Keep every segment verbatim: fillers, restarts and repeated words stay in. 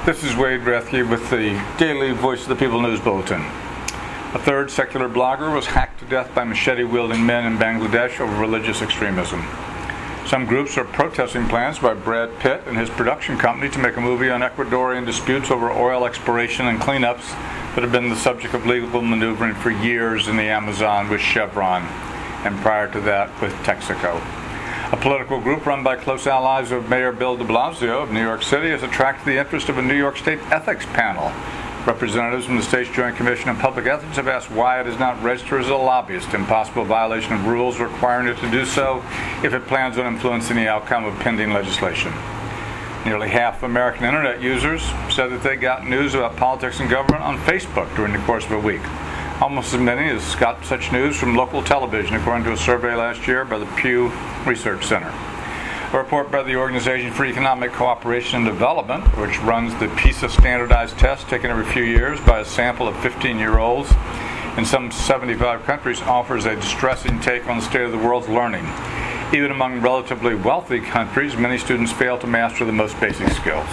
This is Wade Rathke with the Daily Voice of the People News Bulletin. A third secular blogger was hacked to death by machete-wielding men in Bangladesh over religious extremism. Some groups are protesting plans by Brad Pitt and his production company to make a movie on Ecuadorian disputes over oil exploration and cleanups that have been the subject of legal maneuvering for years in the Amazon with Chevron, and prior to that with Texaco. A political group run by close allies of Mayor Bill de Blasio of New York City has attracted the interest of a New York State ethics panel. Representatives from the state's Joint Commission on Public Ethics have asked why it is not registered as a lobbyist in possible violation of rules requiring it to do so if it plans on influencing the outcome of pending legislation. Nearly half of American Internet users said that they got news about politics and government on Facebook during the course of a week. Almost as many as got such news from local television, according to a survey last year by the Pew Research Center. A report by the Organization for Economic Cooperation and Development, which runs the PISA standardized test taken every few years by a sample of fifteen-year-olds in some seventy-five countries, offers a distressing take on the state of the world's learning. Even among relatively wealthy countries, many students fail to master the most basic skills.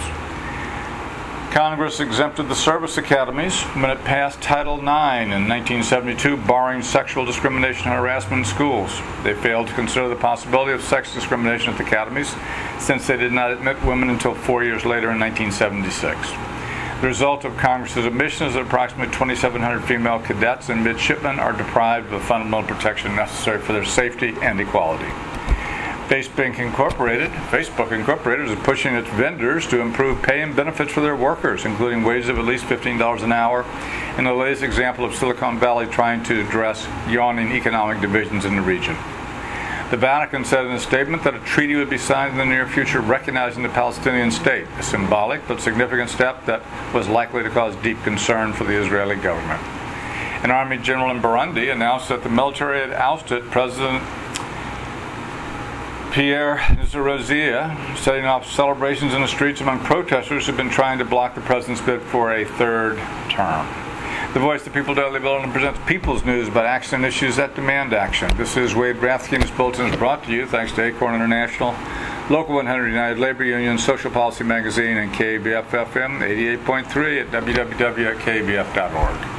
Congress exempted the service academies when it passed Title nine in nineteen seventy-two, barring sexual discrimination and harassment in schools. They failed to consider the possibility of sex discrimination at the academies, since they did not admit women until four years later in nineteen seventy-six. The result of Congress's omission is that approximately twenty-seven hundred female cadets and midshipmen are deprived of the fundamental protection necessary for their safety and equality. Facebook Incorporated, Facebook Incorporated is pushing its vendors to improve pay and benefits for their workers, including wages of at least fifteen dollars an hour, in the latest example of Silicon Valley trying to address yawning economic divisions in the region. The Vatican said in a statement that a treaty would be signed in the near future recognizing the Palestinian state, a symbolic but significant step that was likely to cause deep concern for the Israeli government. An army general in Burundi announced that the military had ousted President Pierre Nkurunziza, setting off celebrations in the streets among protesters who have been trying to block the president's bid for a third term. The Voice of the People Daily Bulletin presents People's News about action and issues that demand action. This is Wade Rathke. This bulletin is brought to you thanks to Acorn International, Local one hundred United Labor Union, Social Policy Magazine, and K B F F M eighty-eight point three at w w w dot k b f dot org.